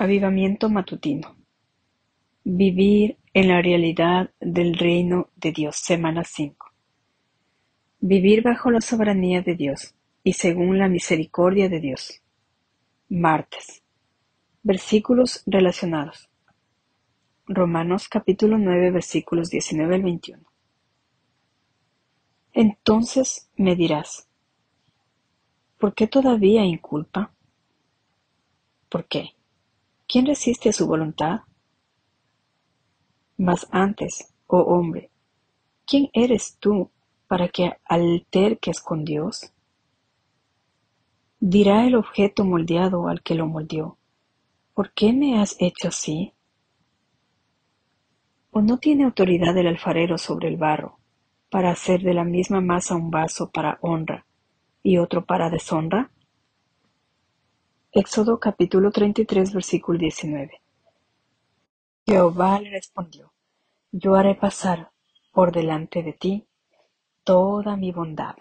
Avivamiento matutino. Vivir en la realidad del reino de Dios. Semana 5. Vivir bajo la soberanía de Dios y según la misericordia de Dios. Martes. Versículos relacionados. Romanos capítulo 9 versículos 19 al 21. Entonces me dirás, ¿por qué todavía inculpa? ¿Por qué? ¿Quién resiste a su voluntad? Mas antes, oh hombre, ¿quién eres tú para que alterques con Dios? Dirá el objeto moldeado al que lo moldeó, ¿por qué me has hecho así? ¿O no tiene autoridad el alfarero sobre el barro, para hacer de la misma masa un vaso para honra y otro para deshonra? Éxodo capítulo 33 versículo 19. Jehová le respondió, yo haré pasar por delante de ti toda mi bondad,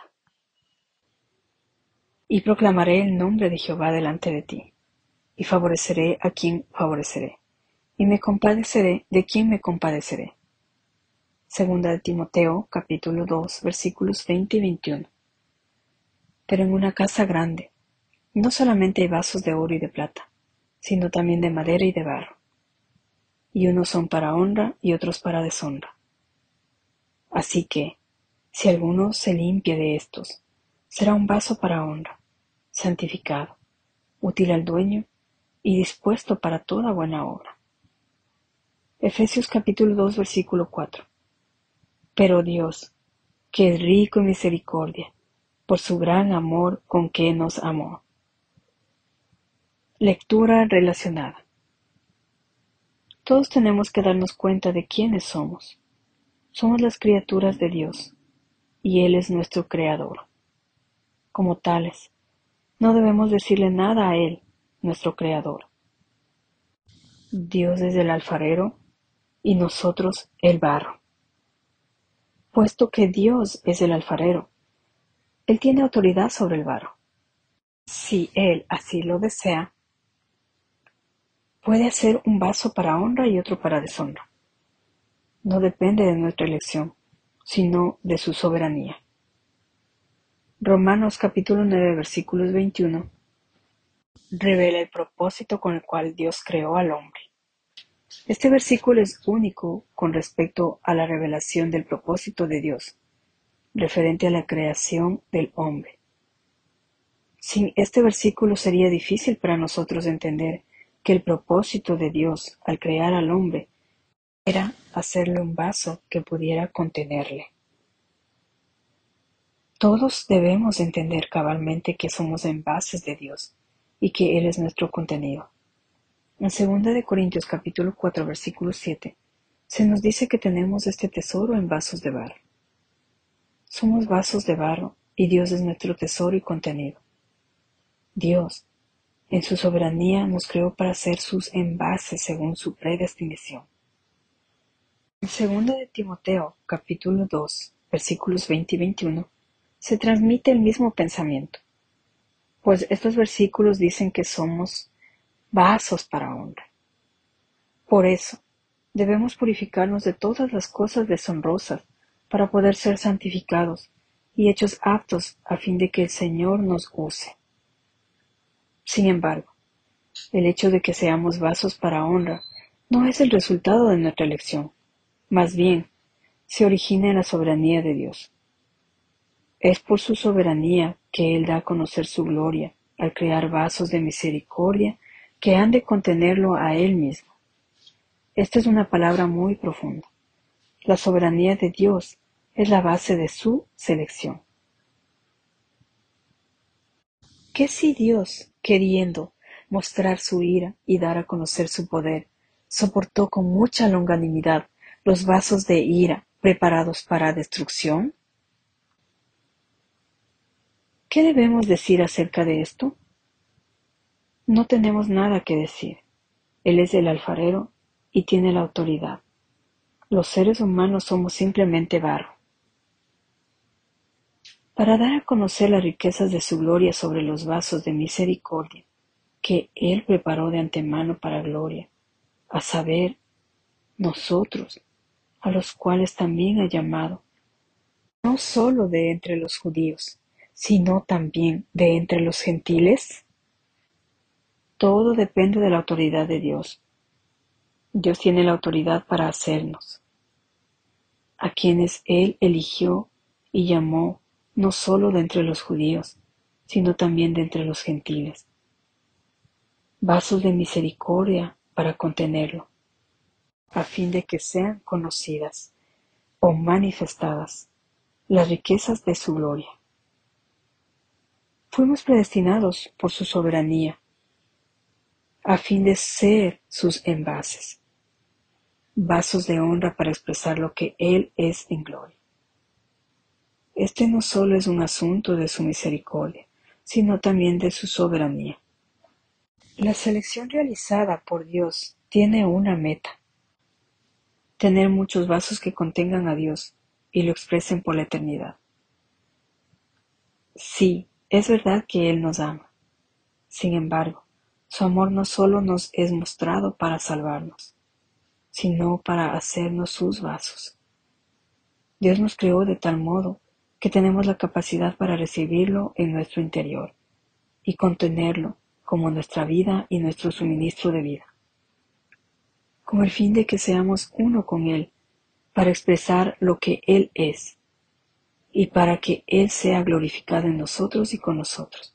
y proclamaré el nombre de Jehová delante de ti, y favoreceré a quien favoreceré, y me compadeceré de quien me compadeceré. Segunda de Timoteo, capítulo 2, versículos 20 y 21. Pero en una casa grande, no solamente hay vasos de oro y de plata, sino también de madera y de barro, y unos son para honra y otros para deshonra. Así que, si alguno se limpia de estos, será un vaso para honra, santificado, útil al dueño y dispuesto para toda buena obra. Efesios capítulo 2, versículo 4. Pero Dios, que es rico en misericordia, por su gran amor con que nos amó. Lectura relacionada. Todos tenemos que darnos cuenta de quiénes somos. Somos las criaturas de Dios, y Él es nuestro Creador. Como tales, no debemos decirle nada a Él, nuestro Creador. Dios es el alfarero, y nosotros el barro. Puesto que Dios es el alfarero, Él tiene autoridad sobre el barro. Si Él así lo desea, puede hacer un vaso para honra y otro para deshonra. No depende de nuestra elección, sino de su soberanía. Romanos capítulo 9 versículos 21 revela el propósito con el cual Dios creó al hombre. Este versículo es único con respecto a la revelación del propósito de Dios, referente a la creación del hombre. Sin este versículo sería difícil para nosotros entender que el propósito de Dios al crear al hombre era hacerle un vaso que pudiera contenerle. Todos debemos entender cabalmente que somos envases de Dios y que Él es nuestro contenido. En 2 de Corintios capítulo 4 versículo 7 se nos dice que tenemos este tesoro en vasos de barro. Somos vasos de barro y Dios es nuestro tesoro y contenido. Dios, en su soberanía, nos creó para ser sus envases según su predestinación. En 2 de Timoteo capítulo 2 versículos 20 y 21 se transmite el mismo pensamiento, pues estos versículos dicen que somos vasos para honra. Por eso, debemos purificarnos de todas las cosas deshonrosas para poder ser santificados y hechos aptos a fin de que el Señor nos use. Sin embargo, el hecho de que seamos vasos para honra no es el resultado de nuestra elección, más bien, se origina en la soberanía de Dios. Es por su soberanía que Él da a conocer su gloria al crear vasos de misericordia que han de contenerlo a Él mismo. Esta es una palabra muy profunda. La soberanía de Dios es la base de su selección. ¿Qué si Dios, queriendo mostrar su ira y dar a conocer su poder, soportó con mucha longanimidad los vasos de ira preparados para destrucción? ¿Qué debemos decir acerca de esto? No tenemos nada que decir. Él es el alfarero y tiene la autoridad. Los seres humanos somos simplemente barro. Para dar a conocer las riquezas de su gloria sobre los vasos de misericordia, que Él preparó de antemano para gloria, a saber, nosotros, a los cuales también ha llamado, no sólo de entre los judíos, sino también de entre los gentiles. Todo depende de la autoridad de Dios. Dios tiene la autoridad para hacernos, a quienes Él eligió y llamó, no sólo de entre los judíos, sino también de entre los gentiles, vasos de misericordia para contenerlo, a fin de que sean conocidas o manifestadas las riquezas de su gloria. Fuimos predestinados por su soberanía, a fin de ser sus envases, vasos de honra para expresar lo que Él es en gloria. Este no solo es un asunto de su misericordia, sino también de su soberanía. La selección realizada por Dios tiene una meta: tener muchos vasos que contengan a Dios y lo expresen por la eternidad. Sí, es verdad que Él nos ama. Sin embargo, su amor no solo nos es mostrado para salvarnos, sino para hacernos sus vasos. Dios nos creó de tal modo que tenemos la capacidad para recibirlo en nuestro interior y contenerlo como nuestra vida y nuestro suministro de vida, con el fin de que seamos uno con Él, para expresar lo que Él es y para que Él sea glorificado en nosotros y con nosotros.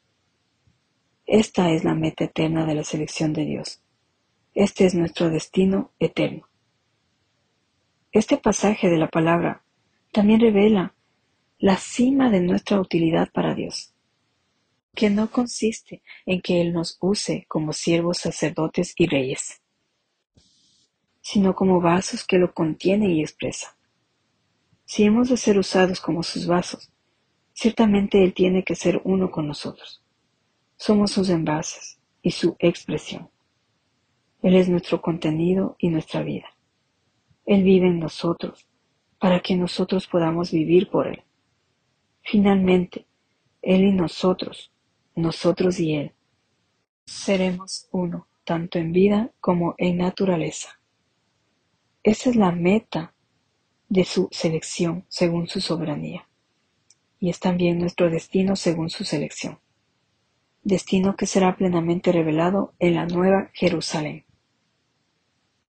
Esta es la meta eterna de la selección de Dios. Este es nuestro destino eterno. Este pasaje de la palabra también revela la cima de nuestra utilidad para Dios, que no consiste en que Él nos use como siervos, sacerdotes y reyes, sino como vasos que lo contienen y expresan. Si hemos de ser usados como sus vasos, ciertamente Él tiene que ser uno con nosotros. Somos sus envases y su expresión. Él es nuestro contenido y nuestra vida. Él vive en nosotros para que nosotros podamos vivir por Él. Finalmente, Él y nosotros y Él, seremos uno, tanto en vida como en naturaleza. Esa es la meta de su selección según su soberanía, y es también nuestro destino según su selección, destino que será plenamente revelado en la Nueva Jerusalén.